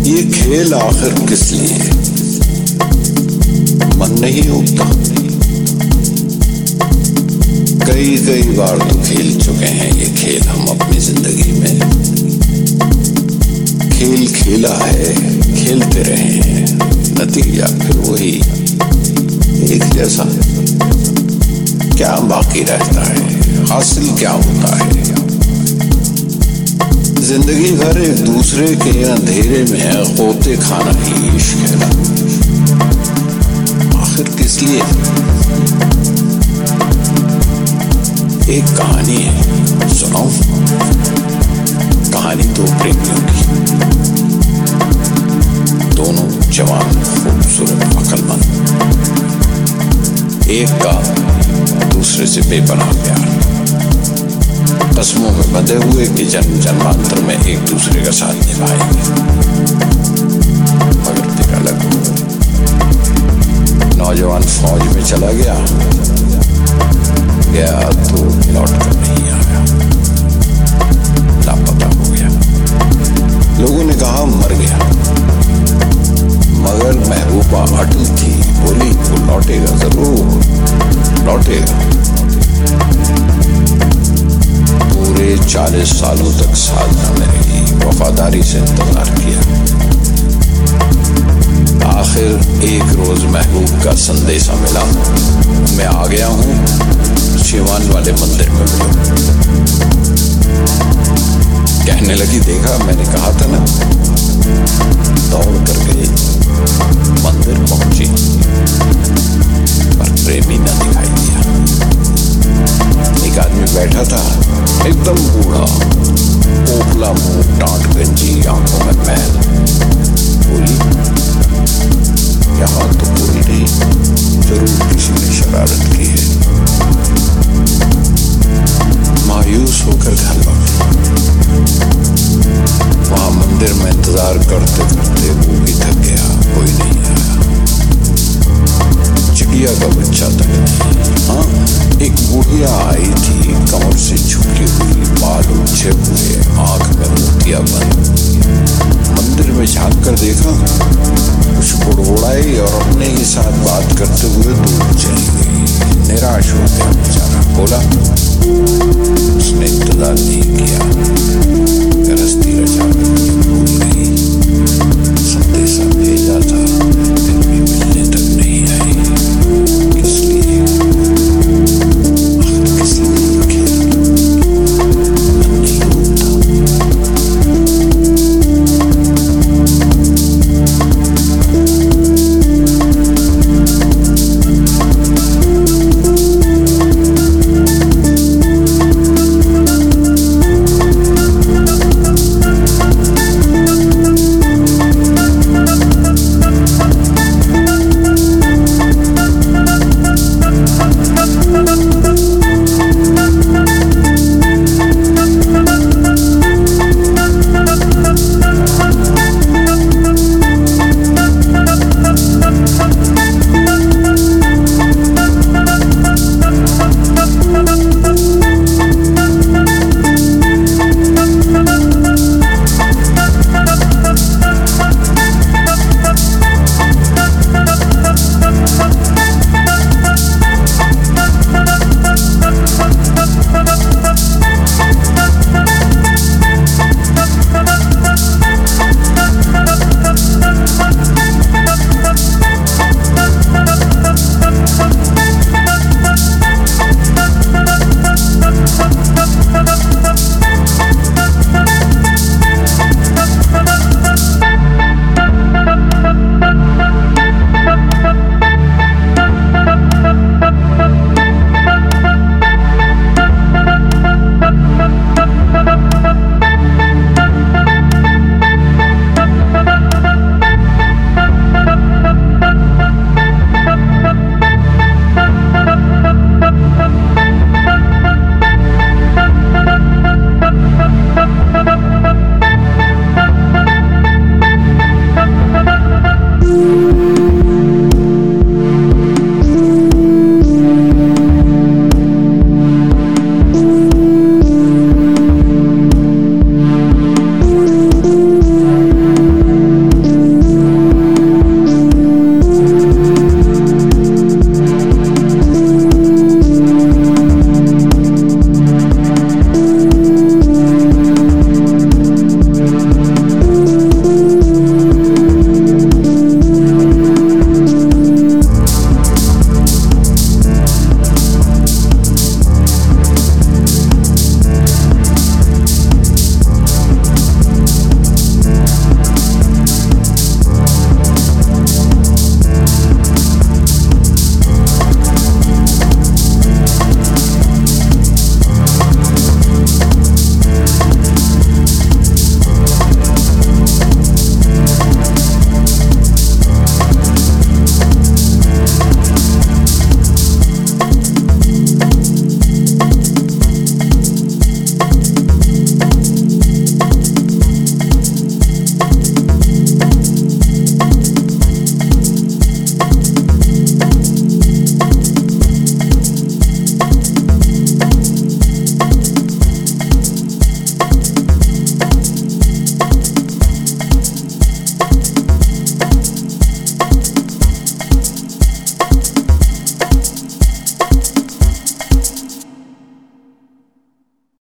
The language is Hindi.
ये खेल आखिर किस लिए? मन नहीं उगता। कई कई बार तो खेल चुके हैं ये खेल हम अपनी जिंदगी में। खेल खेला है, खेलते रहे हैं, नतीजा फिर वही एक जैसा। क्या बाकी रहता है, हासिल क्या होता है? जिंदगी भर एक दूसरे के अंधेरे में गोते खाना ही इश्क है ना। आखिर किस लिए? एक कहानी है, सुनाऊं? कहानी दो प्रेमियों की, दोनों जवान, खूबसूरत, अक्लमंद। एक का दूसरे से बेपनाह प्यार, कस्मों में बंधे हुए कि जन्म जन्मांतर में एक दूसरे का साथ निभाएंगे। मगर फिर अलग हो गए। नौजवान फौज में चला गया तो लौट कर नहीं आया, लापता हो गया। लोगों ने कहा मर गया, मगर महबूबा अटल थी, बोली वो लौटेगा, जरूर लौटेगा। पूरे 40 सालों तक साधना में रही, वफादारी से इंतजार किया। आखिर एक रोज महबूब का संदेशा मिला, मैं आ गया हूँ, शिवान वाले मंदिर में मिलो। कहने लगी, देखा मैंने कहा था ना। दौड़ कर गई, मंदिर पहुंची, पर प्रेमी न दिखाई दिया। एक आदमी बैठा था, एकदम बूढ़ा, पोपला मुंह, टाट गंजी, आंखों में मैल। बोली, यहाँ तो कोई नहीं, जरूर किसी ने शरारत की है। मायूस होकर घर लौटी। वहां मंदिर में इंतजार करते करते वो भी थक गया, कोई नहीं आया। चिड़िया का बच्चा तक नहीं। हाँ, एक बुढ़िया आई थी, कमर से झुकी हुई, बाल उलझे हुए, आंख में मोतिया बंद। मंदिर में झांक कर देखा, कुछ बुड़बुड़ाई और अपने ही साथ बात करते हुए दूर चली गई। निराश हो गया बेचारा। बोला, उसने इंतजार नहीं किया।